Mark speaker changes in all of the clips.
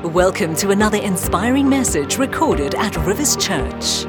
Speaker 1: Welcome to another inspiring message recorded at Rivers Church.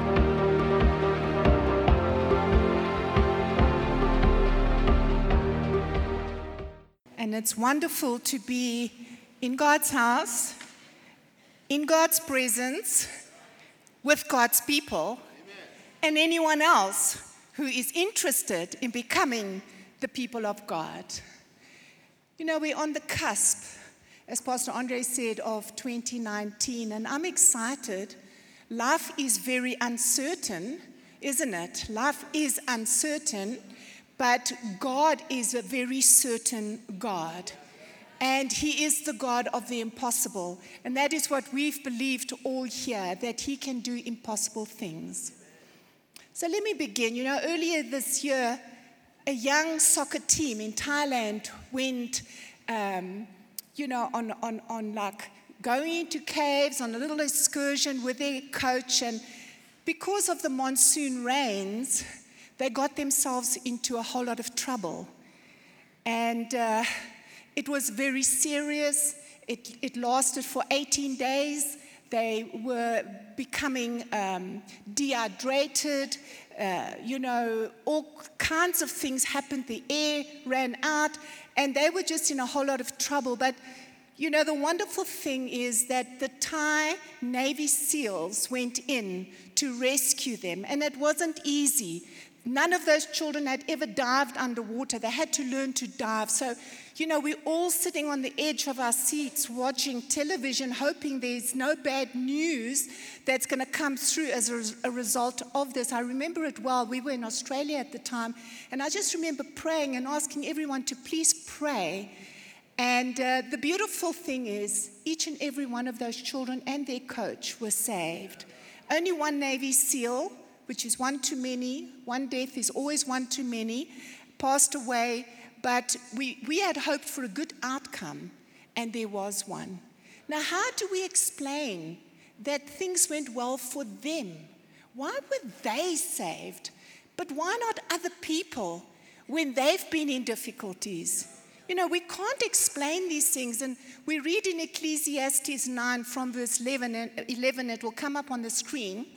Speaker 2: And it's wonderful to be in God's house, in God's presence, with God's people, and anyone else who is interested in becoming the people of God. You know, we're on the cusp, as Pastor Andre said, of 2019, and I'm excited. Life is very uncertain, isn't it? Life is uncertain, but God is a very certain God. And He is the God of the impossible. And that is what we've believed all here, that He can do impossible things. So let me begin. You know, earlier this year, a young soccer team in Thailand went, on like going into caves on a little excursion with their coach. And because of the monsoon rains, they got themselves into a whole lot of trouble. And it was very serious. It lasted for 18 days. They were becoming dehydrated. All kinds of things happened. The air ran out, and they were just in a whole lot of trouble. But, you know, the wonderful thing is that the Thai Navy SEALs went in to rescue them, and it wasn't easy. None of those children had ever dived underwater. They had to learn to dive. So, you know, we're all sitting on the edge of our seats watching television, hoping there's no bad news that's going to come through as a result of this. I remember it well. We were in Australia at the time, and I just remember praying and asking everyone to please pray. And the beautiful thing is, each and every one of those children and their coach were saved. Only one Navy SEAL, which is one too many, one death is always one too many, passed away, but we had hoped for a good outcome, and there was one. Now, how do we explain that things went well for them? Why were they saved? But why not other people when they've been in difficulties? You know, we can't explain these things, and we read in Ecclesiastes 9 from verse 11, it will come up on the screen.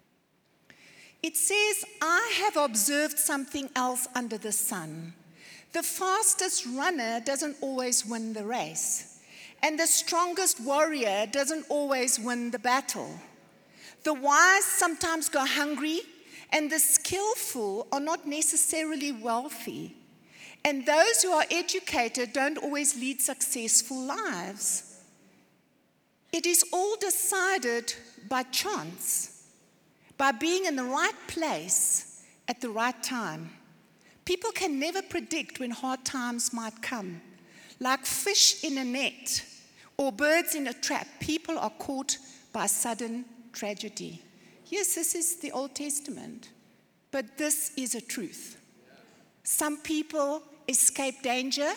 Speaker 2: It says, I have observed something else under the sun. The fastest runner doesn't always win the race, and the strongest warrior doesn't always win the battle. The wise sometimes go hungry, and the skillful are not necessarily wealthy. And those who are educated don't always lead successful lives. It is all decided by chance, by being in the right place at the right time. People can never predict when hard times might come. Like fish in a net or birds in a trap, people are caught by sudden tragedy. Yes, this is the Old Testament, but this is a truth. Some people escape danger,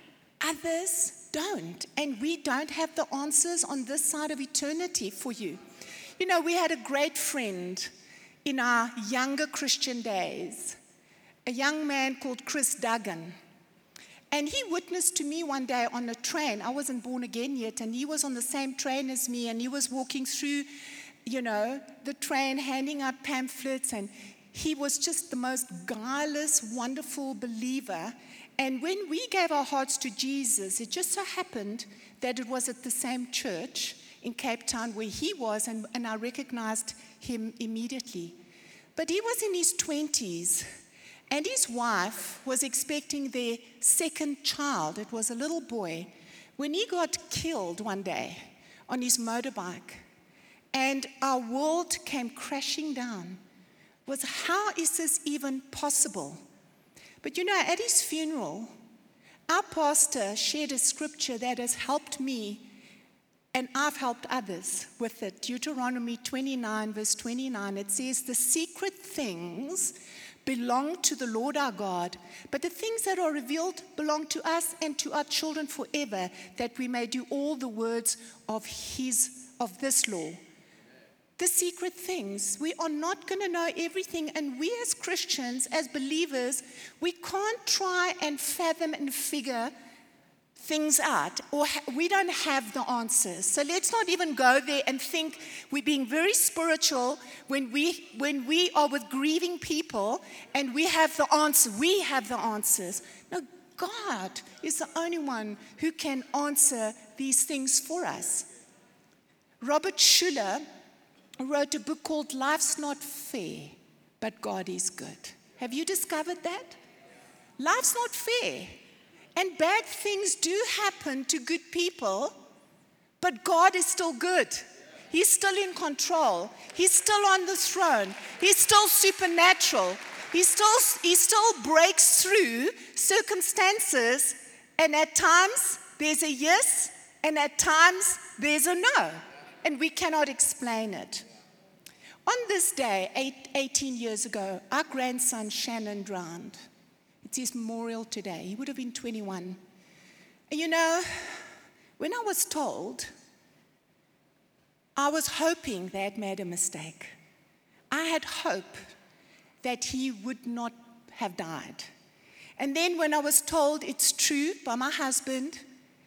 Speaker 2: others don't, and we don't have the answers on this side of eternity for you. You know, we had a great friend in our younger Christian days, a young man called Chris Duggan. And he witnessed to me one day on a train. I wasn't born again yet, and he was on the same train as me, and he was walking through, you know, the train, handing out pamphlets, and he was just the most guileless, wonderful believer. And when we gave our hearts to Jesus, it just so happened that it was at the same church in Cape Town where he was, and I recognized him immediately. But he was in his 20s, and his wife was expecting their second child. It was a little boy, when he got killed one day on his motorbike, and our world came crashing down. Was how is this even possible? But you know, at his funeral, our pastor shared a scripture that has helped me, and I've helped others with it. Deuteronomy 29, verse 29, it says, the secret things belong to the Lord our God, but the things that are revealed belong to us and to our children forever, that we may do all the words of this law. The secret things. We are not going to know everything, and we as Christians, as believers, we can't try and fathom and figure things out, or we don't have the answers. So let's not even go there and think we're being very spiritual when we are with grieving people and we have the answer. We have the answers. No, God is the only one who can answer these things for us. Robert Schuller wrote a book called Life's Not Fair, but God is Good. Have you discovered that? Life's not fair. And bad things do happen to good people, but God is still good. He's still in control. He's still on the throne. He's still supernatural. He still breaks through circumstances, and at times there's a yes, and at times there's a no, and we cannot explain it. On this day, 18 years ago, our grandson Shannon drowned. It's his memorial today. He would have been 21. And you know, when I was told, I was hoping they had made a mistake. I had hope that he would not have died. And then when I was told it's true by my husband,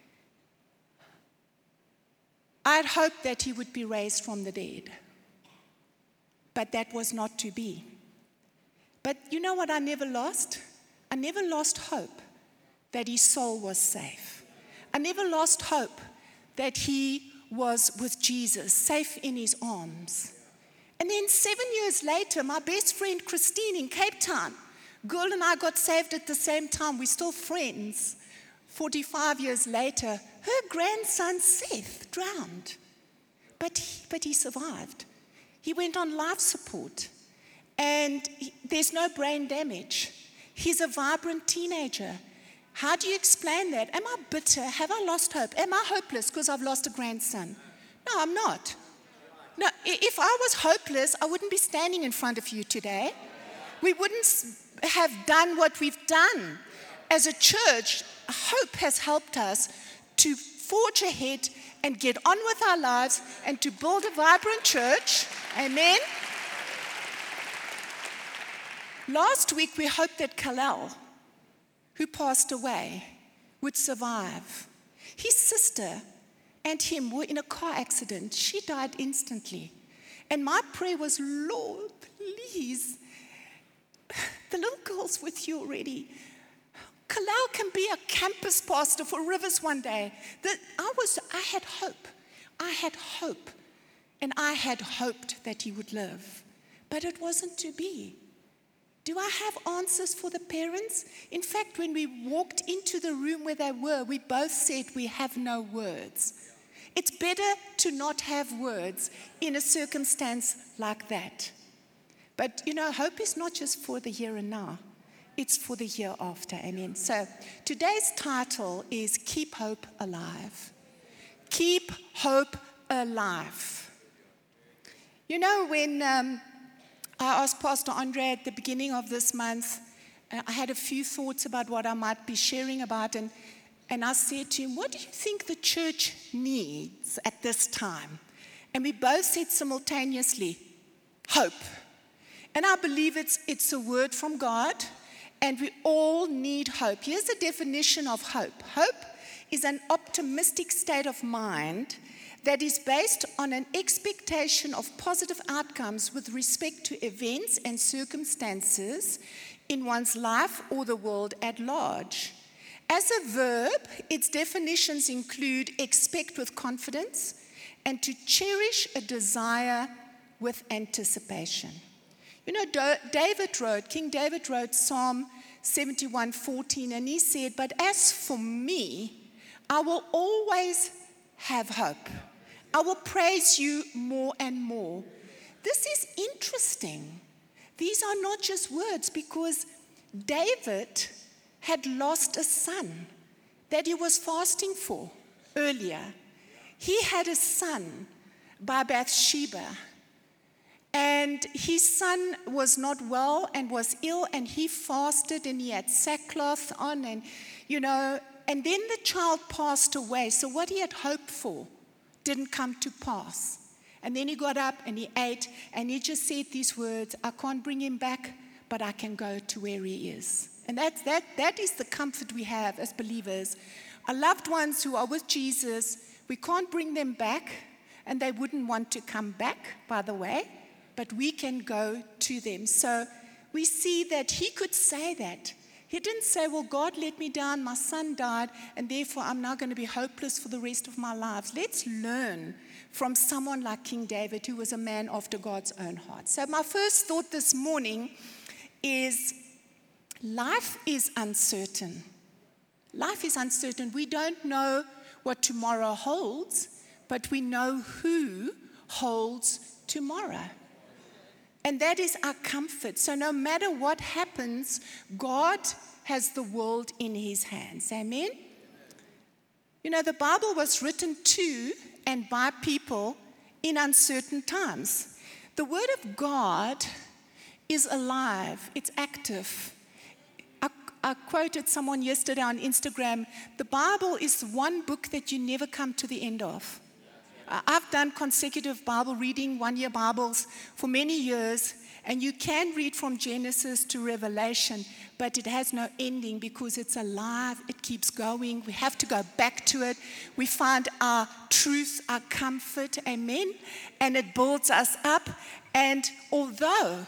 Speaker 2: I had hoped that he would be raised from the dead. But that was not to be. But you know what I never lost? I never lost hope that his soul was safe. I never lost hope that he was with Jesus, safe in his arms. And then 7 years later, my best friend Christine in Cape Town, girl and I got saved at the same time. We're still friends. 45 years later, her grandson Seth drowned. But he survived. He went on life support. And there's no brain damage. He's a vibrant teenager. How do you explain that? Am I bitter? Have I lost hope? Am I hopeless because I've lost a grandson? No, I'm not. No, if I was hopeless, I wouldn't be standing in front of you today. We wouldn't have done what we've done. As a church, hope has helped us to forge ahead and get on with our lives and to build a vibrant church. Amen. Last week, we hoped that Kalal, who passed away, would survive. His sister and him were in a car accident. She died instantly. And my prayer was, Lord, please, the little girl's with you already. Kalal can be a campus pastor for Rivers one day. I had hope. I had hope. And I had hoped that he would live. But it wasn't to be. Do I have answers for the parents? In fact, when we walked into the room where they were, we both said we have no words. It's better to not have words in a circumstance like that. But, you know, hope is not just for the here and now. It's for the year after. Amen. So today's title is Keep Hope Alive. Keep hope alive. You know, when I asked Pastor Andre at the beginning of this month, I had a few thoughts about what I might be sharing about, and I said to him, what do you think the church needs at this time? And we both said simultaneously, hope. And I believe it's a word from God, and we all need hope. Here's the definition of hope. Hope is an optimistic state of mind that is based on an expectation of positive outcomes with respect to events and circumstances in one's life or the world at large. As a verb, its definitions include expect with confidence and to cherish a desire with anticipation. You know, King David wrote Psalm 71:14, and he said, but as for me, I will always have hope. I will praise you more and more. This is interesting. These are not just words, because David had lost a son that he was fasting for earlier. He had a son by Bathsheba, and his son was not well and was ill, and he fasted and he had sackcloth on, and and then the child passed away. So what he had hoped for didn't come to pass. And then he got up and he ate, and he just said these words, I can't bring him back, but I can go to where he is. And that is the comfort we have as believers. Our loved ones who are with Jesus, we can't bring them back, and they wouldn't want to come back, by the way, but we can go to them. So we see that he could say that. He didn't say, well, God let me down, my son died, and therefore I'm now going to be hopeless for the rest of my lives. Let's learn from someone like King David, who was a man after God's own heart. So my first thought this morning is life is uncertain. Life is uncertain. We don't know what tomorrow holds, but we know who holds tomorrow. And that is our comfort. So no matter what happens, God has the world in his hands. Amen? You know, the Bible was written to and by people in uncertain times. The Word of God is alive. It's active. I quoted someone yesterday on Instagram, the Bible is one book that you never come to the end of. I've done consecutive Bible reading, one-year Bibles for many years, and you can read from Genesis to Revelation, but it has no ending because it's alive, it keeps going. We have to go back to it. We find our truth, our comfort, amen, and it builds us up. And although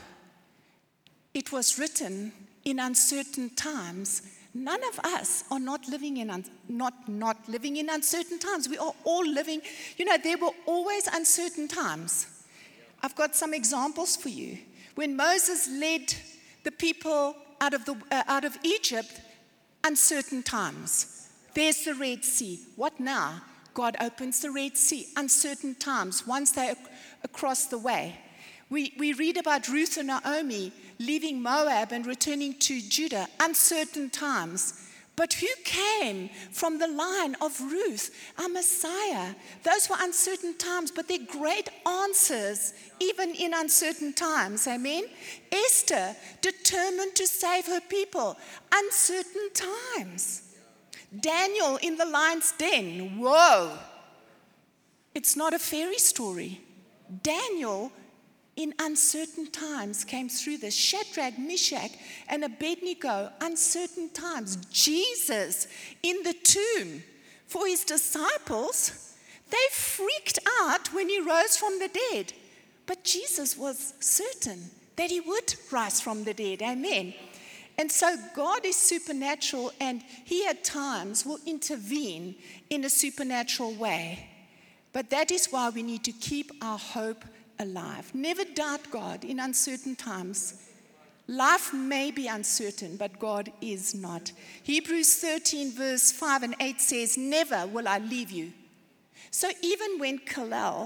Speaker 2: it was written in uncertain times, none of us are not living in living in uncertain times. We are all living, you know, there were always uncertain times. I've got some examples for you. When Moses led the people out of Egypt, uncertain times. There's the Red Sea. What now? God opens the Red Sea. Uncertain times. Once they're across the way. We read about Ruth and Naomi leaving Moab and returning to Judah. Uncertain times. But who came from the line of Ruth, our Messiah? Those were uncertain times, but they're great answers, even in uncertain times. Amen? Esther, determined to save her people. Uncertain times. Daniel in the lion's den. Whoa! It's not a fairy story. Daniel, in uncertain times, came through this. Shadrach, Meshach, and Abednego, uncertain times. Jesus in the tomb for his disciples, they freaked out when he rose from the dead. But Jesus was certain that he would rise from the dead. Amen. And so God is supernatural, and he at times will intervene in a supernatural way. But that is why we need to keep our hope alive. Never doubt God in uncertain times. Life may be uncertain, but God is not. Hebrews 13 verse 5 and 8 says, never will I leave you. So even when Kalel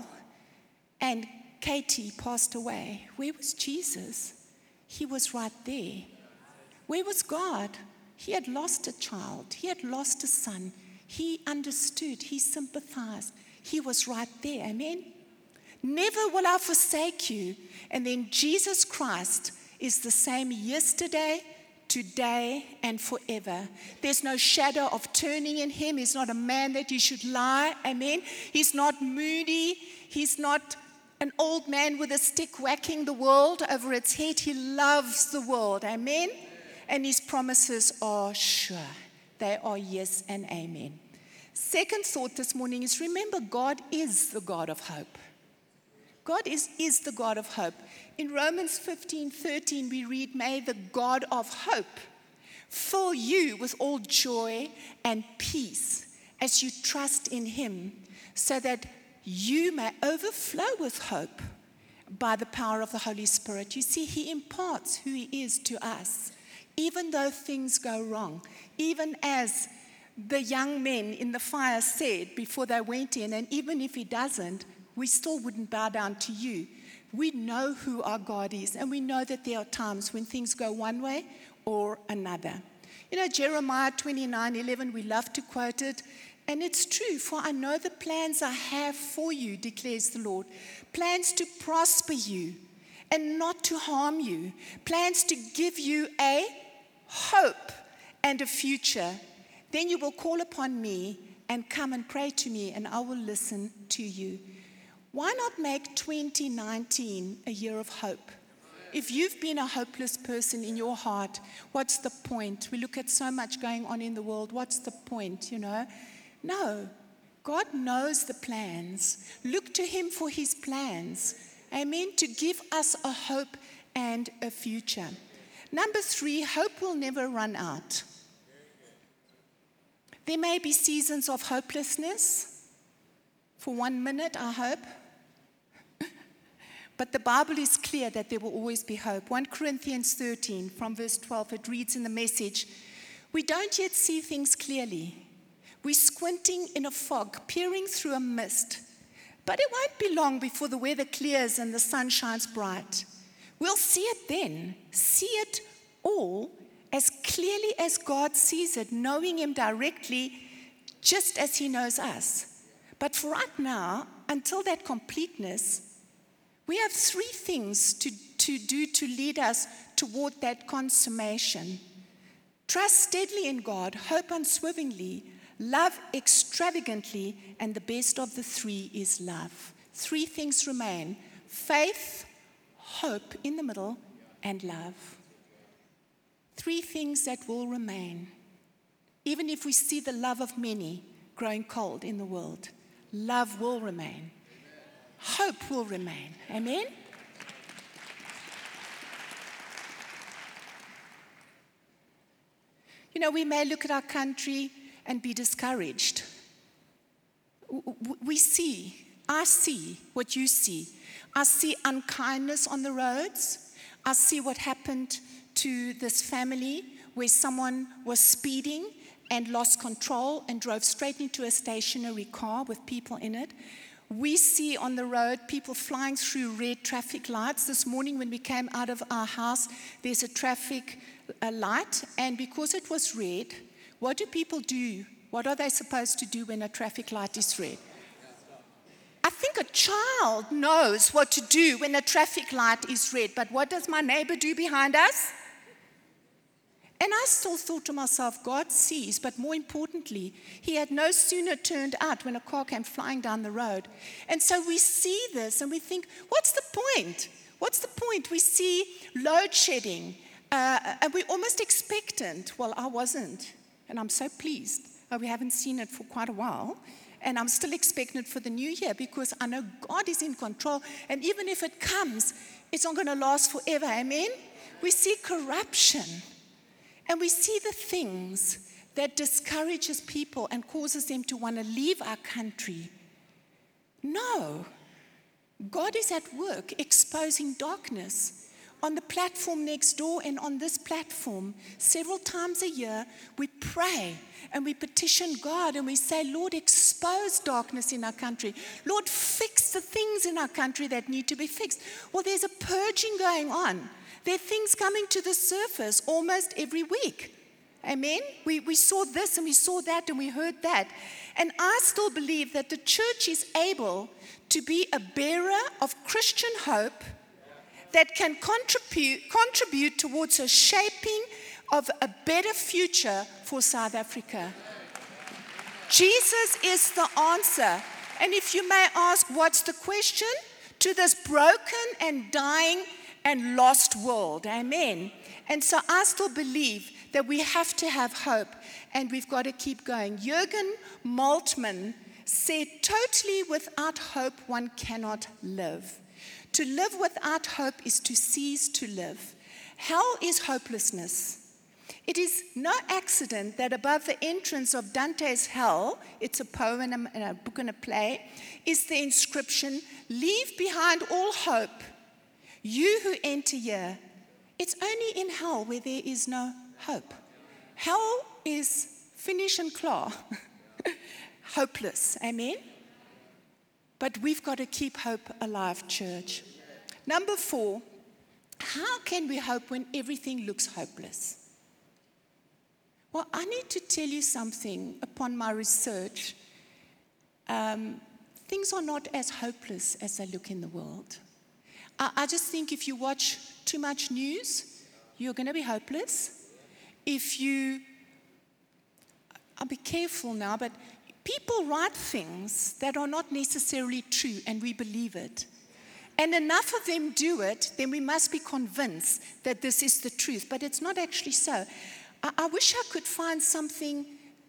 Speaker 2: and Katie passed away, where was Jesus? He was right there. Where was God? He had lost a child. He had lost a son. He understood. He sympathized. He was right there. Amen? Never will I forsake you. And then Jesus Christ is the same yesterday, today, and forever. There's no shadow of turning in him. He's not a man that you should lie. Amen. He's not moody. He's not an old man with a stick whacking the world over its head. He loves the world. Amen. And his promises are sure. They are yes and amen. Second thought this morning is, remember, God is the God of hope. God is the God of hope. In Romans 15:13, we read, may the God of hope fill you with all joy and peace as you trust in him, so that you may overflow with hope by the power of the Holy Spirit. You see, he imparts who he is to us, even though things go wrong, even as the young men in the fire said before they went in, and even if he doesn't, we still wouldn't bow down to you. We know who our God is, and we know that there are times when things go one way or another. You know, Jeremiah 29:11, we love to quote it, and it's true. For I know the plans I have for you, declares the Lord. Plans to prosper you and not to harm you. Plans to give you a hope and a future. Then you will call upon me and come and pray to me, and I will listen to you. Why not make 2019 a year of hope? if you've been a hopeless person in your heart, what's the point? We look at so much going on in the world. What's the point, No. God knows the plans. Look to him for his plans. Amen. To give us a hope and a future. Number 3, hope will never run out. There may be seasons of hopelessness. For 1 minute, I hope. But the Bible is clear that there will always be hope. 1 Corinthians 13 from verse 12, it reads in the Message, "We don't yet see things clearly. We're squinting in a fog, peering through a mist. But it won't be long before the weather clears and the sun shines bright. We'll see it then, see it all as clearly as God sees it, knowing him directly just as he knows us. But for right now, until that completeness, we have 3 things to do to lead us toward that consummation. Trust steadily in God, hope unswervingly, love extravagantly, and the best of the 3 is love. 3 things remain: faith, hope in the middle, and love. 3 things that will remain. Even if we see the love of many growing cold in the world, love will remain. Hope will remain. Amen? We may look at our country and be discouraged. I see what you see. I see unkindness on the roads. I see what happened to this family where someone was speeding and lost control and drove straight into a stationary car with people in it. We see on the road people flying through red traffic lights. This morning when we came out of our house, there's a traffic light, and because it was red, what do people do? What are they supposed to do when a traffic light is red? I think a child knows what to do when a traffic light is red, but what does my neighbor do behind us? And I still thought to myself, God sees, but more importantly, he had no sooner turned out when a car came flying down the road. And so we see this and we think, what's the point? What's the point? We see load shedding and we're almost expectant. Well, I wasn't, and I'm so pleased. We haven't seen it for quite a while. And I'm still expectant for the new year because I know God is in control. And even if it comes, it's not going to last forever. Amen? We see corruption. And we see the things that discourages people and causes them to want to leave our country. No. God is at work exposing darkness. On the platform next door and on this platform, several times a year, we pray and we petition God and we say, Lord, expose darkness in our country. Lord, fix the things in our country that need to be fixed. Well, there's a purging going on. There are things coming to the surface almost every week. Amen? We saw this and we saw that and we heard that. And I still believe that the church is able to be a bearer of Christian hope that can contribute towards a shaping of a better future for South Africa. Jesus is the answer. And if you may ask, what's the question? To this broken and dying and lost world. Amen. And so I still believe that we have to have hope and we've got to keep going. Jürgen Moltmann said, totally without hope one cannot live. To live without hope is to cease to live. Hell is hopelessness. It is no accident that above the entrance of Dante's Hell, it's a poem and a book and a play, is the inscription, leave behind all hope. You who enter here, it's only in hell where there is no hope. Hell is finish and claw. Hopeless, amen? But we've got to keep hope alive, church. Number 4, how can we hope when everything looks hopeless? Well, I need to tell you something upon my research. Things are not as hopeless as they look in the world. I just think if you watch too much news, you're going to be hopeless. I'll be careful now, but people write things that are not necessarily true, and we believe it. and enough of them do it, then we must be convinced that this is the truth. But it's not actually so. I wish I could find something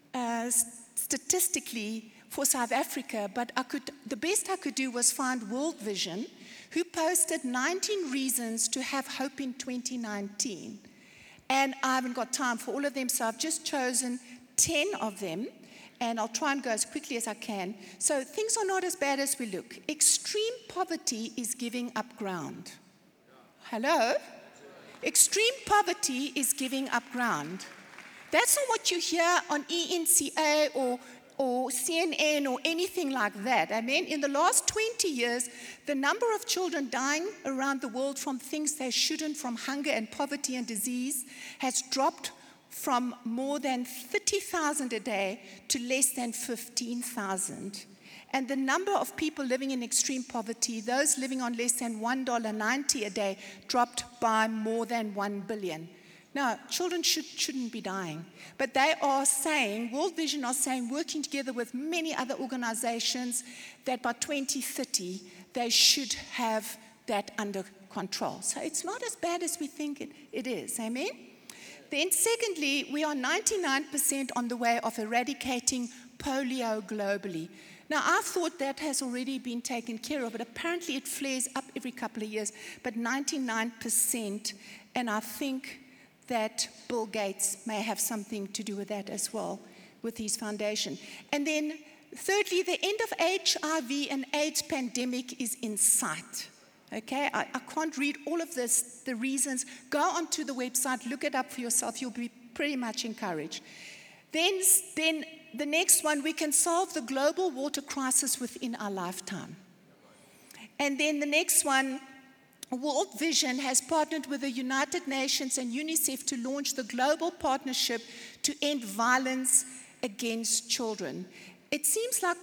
Speaker 2: statistically for South Africa, but the best I could do was find World Vision, who posted 19 reasons to have hope in 2019. And I haven't got time for all of them, so I've just chosen 10 of them, and I'll try and go as quickly as I can. So things are not as bad as we look. Extreme poverty is giving up ground. Hello? Extreme poverty is giving up ground. That's not what you hear on ENCA or CNN or anything like that. I mean, in the last 20 years, the number of children dying around the world from things they shouldn't, from hunger and poverty and disease, has dropped from more than 30,000 a day to less than 15,000. And the number of people living in extreme poverty, those living on less than $1.90 a day, dropped by more than 1 billion. Now, children shouldn't be dying, but they are saying, World Vision are saying, working together with many other organizations, that by 2030, they should have that under control. So it's not as bad as we think it is, amen? Then secondly, we are 99% on the way of eradicating polio globally. Now, I thought that has already been taken care of, but apparently it flares up every couple of years, but 99%, and I think that Bill Gates may have something to do with that as well, with his foundation. And then thirdly, the end of HIV and AIDS pandemic is in sight. Okay, I can't read all of this, the reasons. Go onto the website, look it up for yourself. You'll be pretty much encouraged. Then the next one, we can solve the global water crisis within our lifetime. And then the next one, World Vision has partnered with the United Nations and UNICEF to launch the Global Partnership to End Violence Against Children. It seems like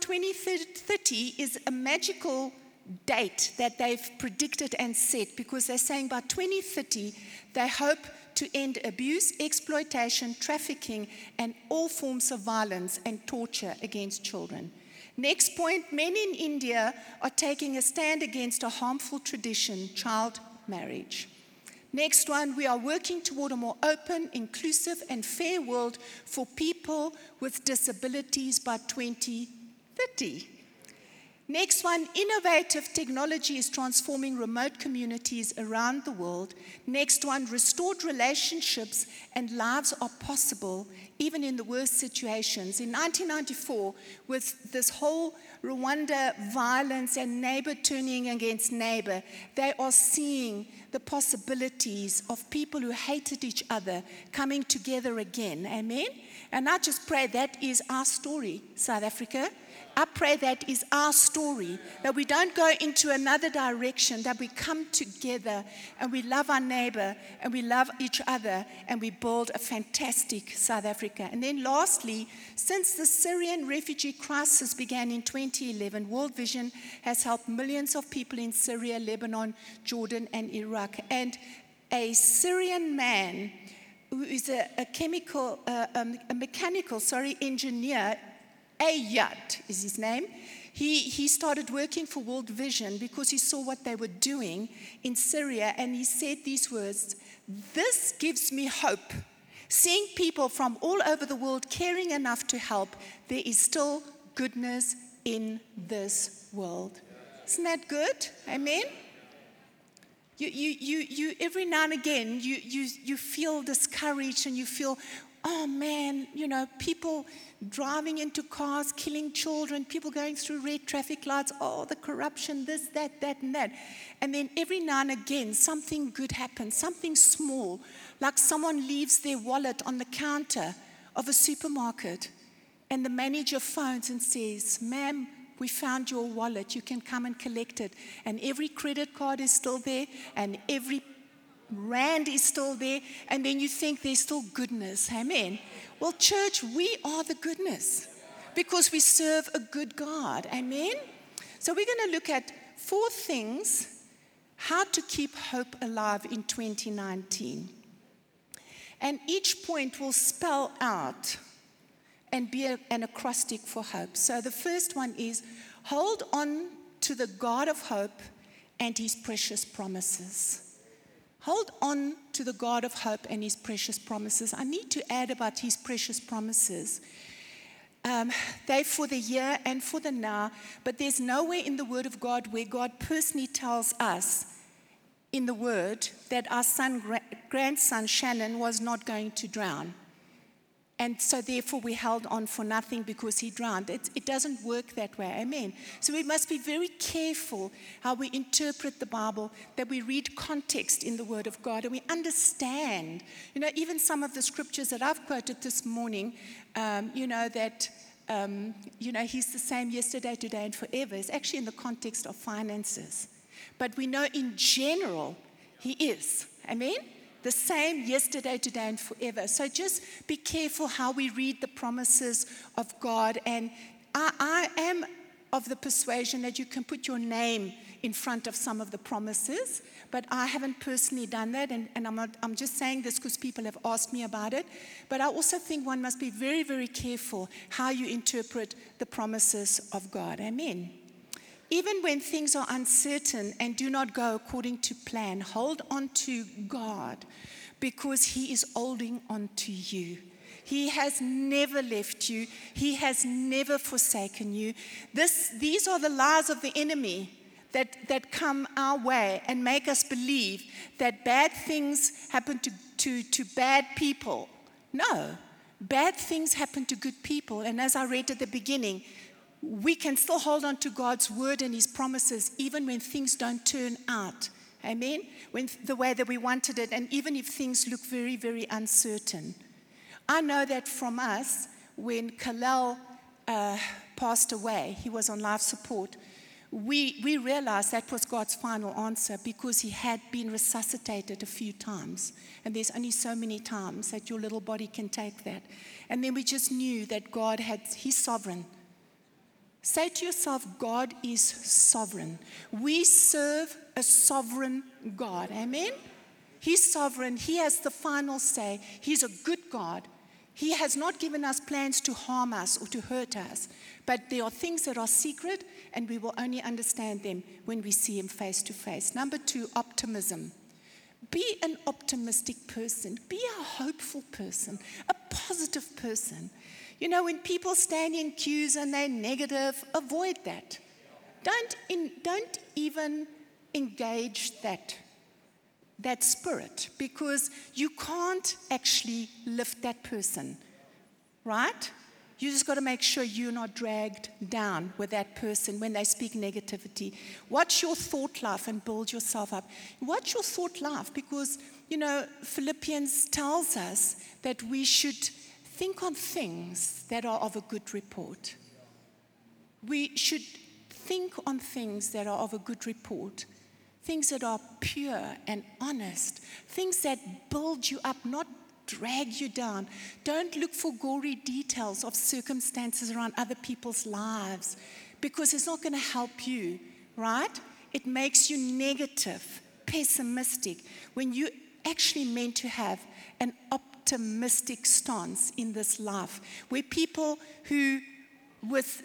Speaker 2: 2030 is a magical date that they've predicted and set, because they're saying by 2030 they hope to end abuse, exploitation, trafficking, and all forms of violence and torture against children. Next point, men in India are taking a stand against a harmful tradition, child marriage. Next one, we are working toward a more open, inclusive, and fair world for people with disabilities by 2030. Next one, innovative technology is transforming remote communities around the world. Next one, restored relationships and lives are possible even in the worst situations. In 1994, with this whole Rwanda violence and neighbor turning against neighbor, they are seeing the possibilities of people who hated each other coming together again. Amen? And I just pray that is our story, South Africa. I pray that is our story, that we don't go into another direction, that we come together and we love our neighbor and we love each other and we build a fantastic South Africa. And then lastly, since the Syrian refugee crisis began in 2011, World Vision has helped millions of people in Syria, Lebanon, Jordan, and Iraq. And a Syrian man who is a mechanical engineer, Ayad is his name. He started working for World Vision because he saw what they were doing in Syria, and he said these words: "This gives me hope. Seeing people from all over the world caring enough to help, there is still goodness in this world." Isn't that good? Amen? You every now and again, you feel discouraged and you feel, oh man, people driving into cars, killing children, people going through red traffic lights, oh, the corruption, this, that, and that. And then every now and again, something good happens, something small, like someone leaves their wallet on the counter of a supermarket, and the manager phones and says, "Ma'am, we found your wallet, you can come and collect it." And every credit card is still there, and every rand is still there, and then you think there's still goodness. Amen. Well, church, we are the goodness because we serve a good God. Amen. So we're going to look at 4 things how to keep hope alive in 2019. And each point will spell out and be an acrostic for hope. So the first one is hold on to the God of hope and his precious promises. Hold on to the God of hope and his precious promises. I need to add about his precious promises. They're for the here and for the now, but there's nowhere in the Word of God where God personally tells us in the Word that our grandson Shannon was not going to drown. And so therefore we held on for nothing because he drowned. It doesn't work that way, amen. So we must be very careful how we interpret the Bible, that we read context in the Word of God and we understand. Even some of the scriptures that I've quoted this morning, that he's the same yesterday, today, and forever, is actually in the context of finances. But we know in general, he is, amen. The same yesterday, today, and forever. So just be careful how we read the promises of God. And I am of the persuasion that you can put your name in front of some of the promises, but I haven't personally done that, and I'm just saying this because people have asked me about it. But I also think one must be very, very careful how you interpret the promises of God. Amen. Even when things are uncertain and do not go according to plan, hold on to God because he is holding on to you. He has never left you. He has never forsaken you. These are the lies of the enemy that come our way and make us believe that bad things happen to bad people. No, bad things happen to good people. And as I read at the beginning, we can still hold on to God's word and his promises even when things don't turn out. Amen? When the way that we wanted it, and even if things look very, very uncertain. I know that from us, when Kalel passed away, he was on life support, we realized that was God's final answer because he had been resuscitated a few times. And there's only so many times that your little body can take that. And then we just knew that he's sovereign. Say to yourself, God is sovereign. We serve a sovereign God. Amen? He's sovereign. He has the final say. He's a good God. He has not given us plans to harm us or to hurt us. But there are things that are secret, and we will only understand them when we see him face to face. Number 2, optimism. Be an optimistic person. Be a hopeful person, a positive person. When people stand in queues and they're negative, avoid that. Don't even engage that spirit, because you can't actually lift that person, right? You just got to make sure you're not dragged down with that person when they speak negativity. Watch your thought life and build yourself up. Watch your thought life because, Philippians tells us that we should think on things that are of a good report. We should think on things that are of a good report. Things that are pure and honest. Things that build you up, not drag you down. Don't look for gory details of circumstances around other people's lives because it's not going to help you, right? It makes you negative, pessimistic, when you actually meant to have an optimistic stance in this life, where people who, with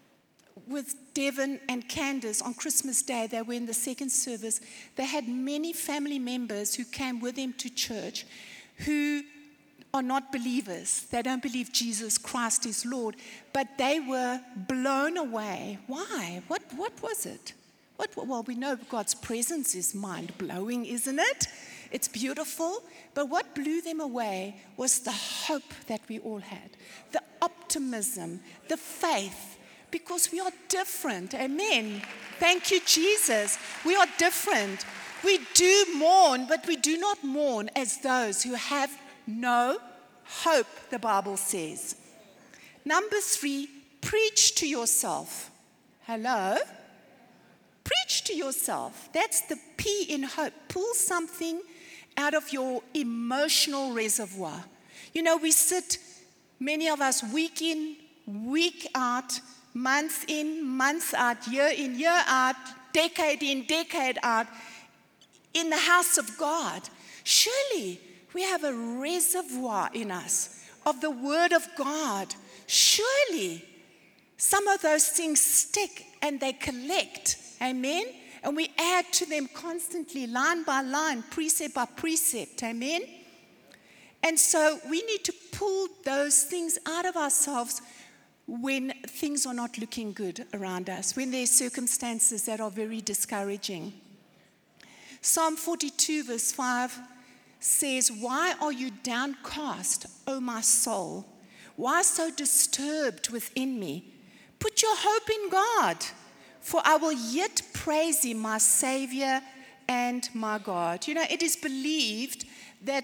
Speaker 2: Devon and Candace on Christmas Day, they were in the second service, they had many family members who came with them to church who are not believers. They don't believe Jesus Christ is Lord, but they were blown away. Why? What was it? Well, we know God's presence is mind-blowing, isn't it? It's beautiful. But what blew them away was the hope that we all had, the optimism, the faith, because we are different. Amen. Thank you, Jesus. We are different. We do mourn, but we do not mourn as those who have no hope, the Bible says. Number 3, preach to yourself. Hello? Preach to yourself. That's the P in hope. Pull something out of your emotional reservoir. We sit, many of us, week in, week out, month in, month out, year in, year out, decade in, decade out, in the house of God. Surely we have a reservoir in us of the Word of God. Surely some of those things stick and they collect. Amen? And we add to them constantly, line by line, precept by precept. Amen? And so we need to pull those things out of ourselves when things are not looking good around us, when there are circumstances that are very discouraging. Psalm 42 verse 5 says, "Why are you downcast, O my soul? Why so disturbed within me? Put your hope in God, for I will yet praise him, my Savior and my God." You know, it is believed that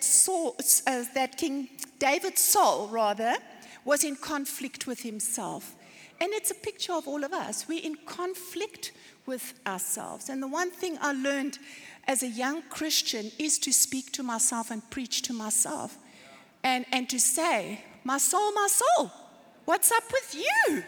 Speaker 2: King David's soul, was in conflict with himself. And it's a picture of all of us. We're in conflict with ourselves. And the one thing I learned as a young Christian is to speak to myself and preach to myself. And to say, my soul, what's up with you?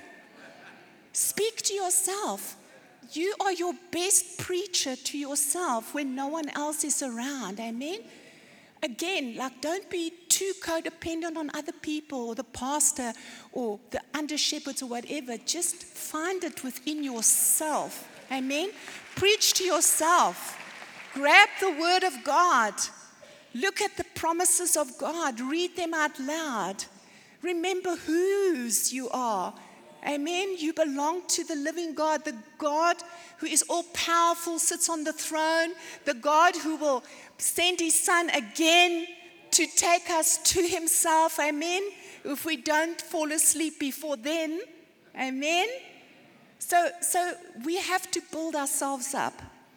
Speaker 2: Speak to yourself. You are your best preacher to yourself when no one else is around. Amen? Again, don't be too codependent on other people or the pastor or the under shepherds or whatever. Just find it within yourself. Amen? Preach to yourself. Grab the word of God. Look at the promises of God. Read them out loud. Remember whose you are. Amen. You belong to the living God, the God who is all powerful, sits on the throne, the God who will send his son again to take us to himself. Amen. If we don't fall asleep before then. Amen. So we have to build ourselves up.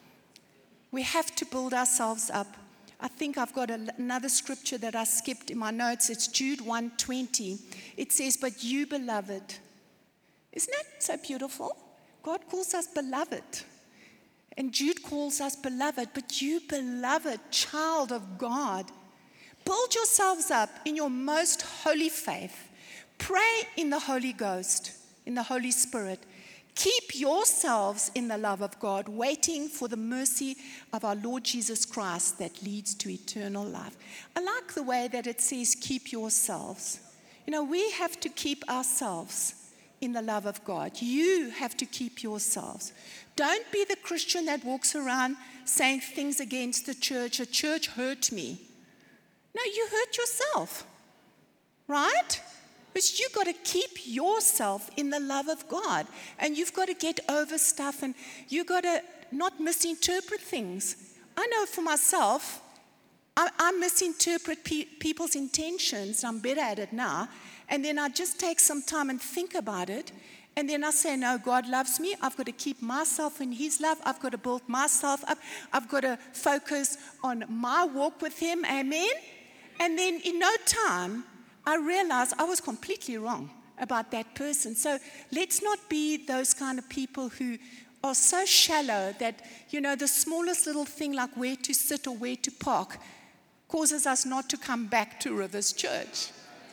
Speaker 2: We have to build ourselves up. I think I've got another scripture that I skipped in my notes. It's Jude 1:20. It says, "But you, beloved." Isn't that so beautiful? God calls us beloved. And Jude calls us beloved. But you, beloved child of God, build yourselves up in your most holy faith. Pray in the Holy Ghost, in the Holy Spirit. Keep yourselves in the love of God, waiting for the mercy of our Lord Jesus Christ that leads to eternal life. I like the way that it says, keep yourselves. You know, we have to keep ourselves in the love of God. You have to keep yourselves. Don't be the Christian that walks around saying things against the church. A church hurt me. No, you hurt yourself, right? Because you've got to keep yourself in the love of God. And you've got to get over stuff, and you've got to not misinterpret things. I know for myself, I misinterpret people's intentions. I'm better at it now. And then I just take some time and think about it. And then I say, no, God loves me. I've got to keep myself in his love. I've got to build myself up. I've got to focus on my walk with him. Amen? And then in no time, I realized I was completely wrong about that person. So let's not be those kind of people who are so shallow that, you know, the smallest little thing like where to sit or where to park causes us not to come back to Rivers Church.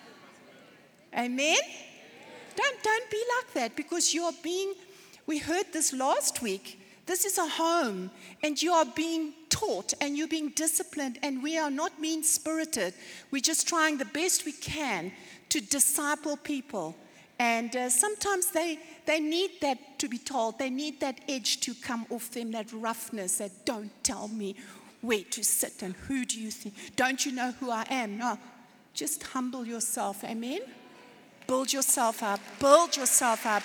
Speaker 2: Amen? Don't be like that, because you are being, we heard this last week, this is a home, and you are being taught and you're being disciplined, and we are not mean-spirited. We're just trying the best we can to disciple people. And sometimes they need that to be told. They need that edge to come off them, that roughness, that don't tell me where to sit and who do you think. Don't you know who I am? No, just humble yourself. Amen? Build yourself up. Build yourself up.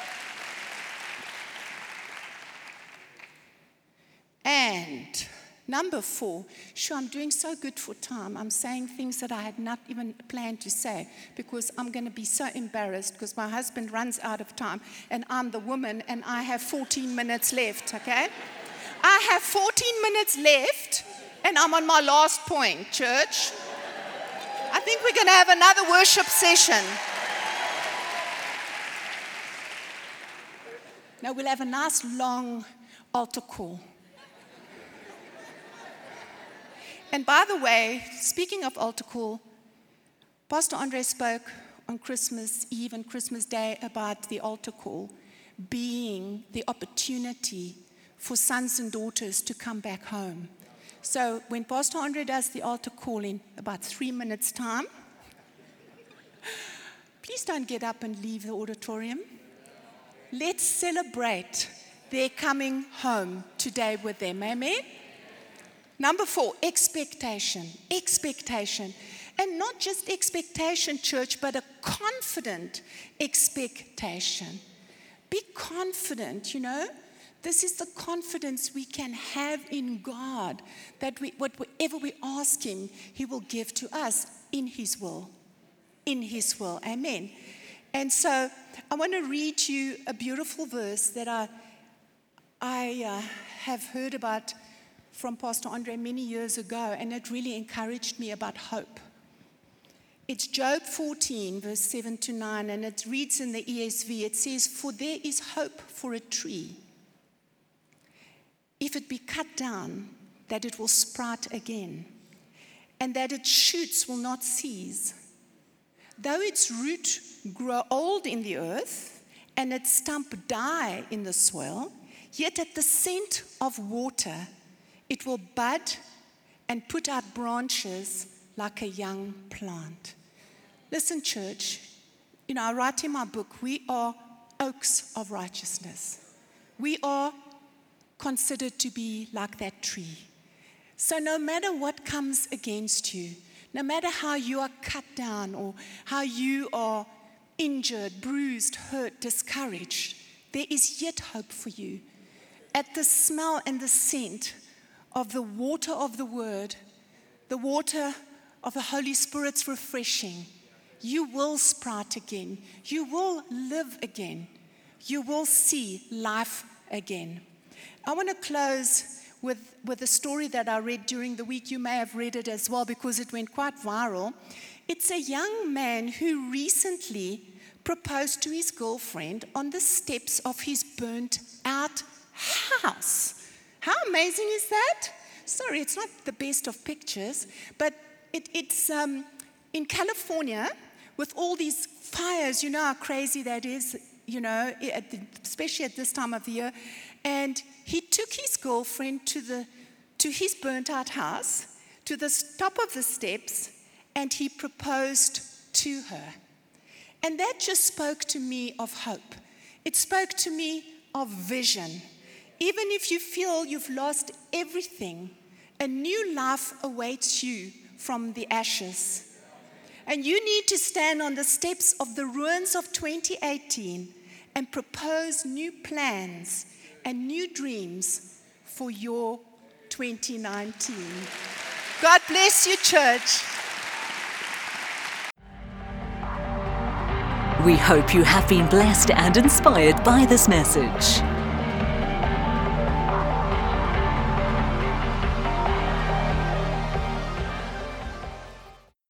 Speaker 2: And number 4, sure, I'm doing so good for time. I'm saying things that I had not even planned to say, because I'm going to be so embarrassed because my husband runs out of time and I'm the woman and I have 14 minutes left, okay? I have 14 minutes left and I'm on my last point, church. I think we're going to have another worship session. No, we'll have a nice long altar call. And by the way, speaking of altar call, Pastor Andre spoke on Christmas Eve and Christmas Day about the altar call being the opportunity for sons and daughters to come back home. So when Pastor Andre does the altar call in about 3 minutes' time, please don't get up and leave the auditorium. Let's celebrate they're coming home today with them. Amen? Number 4, expectation. Expectation. And not just expectation, church, but a confident expectation. Be confident, you know. This is the confidence we can have in God, that whatever we ask Him, He will give to us in His will. In His will. Amen. And so I want to read you a beautiful verse that I have heard about from Pastor Andre many years ago, and it really encouraged me about hope. It's Job 14, verse 7 to 9, and it reads in the ESV. It says, "For there is hope for a tree. If it be cut down, that it will sprout again, and that its shoots will not cease. Though its root grow old in the earth, and its stump die in the soil, yet at the scent of water it will bud and put out branches like a young plant." Listen, church, you know, I write in my book, we are oaks of righteousness. We are considered to be like that tree. So no matter what comes against you, no matter how you are cut down or how you are injured, bruised, hurt, discouraged, there is yet hope for you. At the smell and the scent of the water of the Word, the water of the Holy Spirit's refreshing, you will sprout again. You will live again. You will see life again. I want to close with a story that I read during the week. You may have read it as well because it went quite viral. It's a young man who recently proposed to his girlfriend on the steps of his burnt out house. How amazing is that? Sorry, it's not the best of pictures, but it's in California with all these fires. You know how crazy that is, you know, especially at this time of the year. And he took his girlfriend to his burnt out house, to the top of the steps, and he proposed to her. And that just spoke to me of hope. It spoke to me of vision. Even if you feel you've lost everything, a new life awaits you from the ashes. And you need to stand on the steps of the ruins of 2018 and propose new plans and new dreams for your 2019. God bless you, church.
Speaker 1: We hope you have been blessed and inspired by this message.